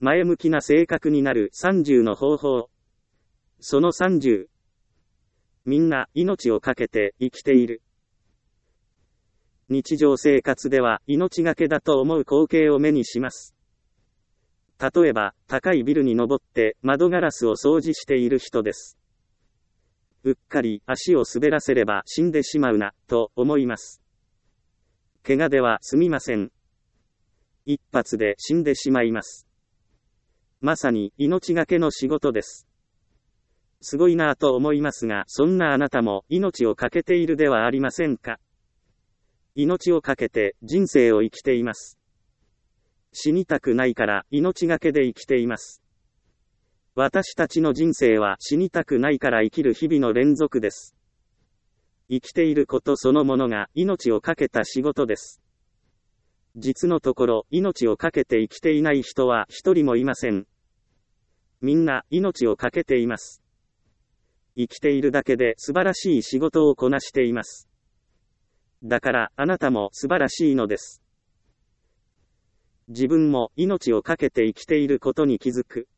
前向きな性格になる30の方法。その30。みんな命をかけて生きている。日常生活では命がけだと思う光景を目にします。例えば、高いビルに登って窓ガラスを掃除している人です。うっかり足を滑らせれば死んでしまうな、と思います。怪我では済みません。一発で死んでしまいます。まさに命がけの仕事です。すごいなぁと思いますが、そんなあなたも命をかけているではありませんか。命をかけて人生を生きています。死にたくないから命がけで生きています。私たちの人生は死にたくないから生きる日々の連続です。生きていることそのものが命をかけた仕事です。実のところ、命をかけて生きていない人は一人もいません。みんな命をかけています。生きているだけで素晴らしい仕事をこなしています。だからあなたも素晴らしいのです。自分も命をかけて生きていることに気づく。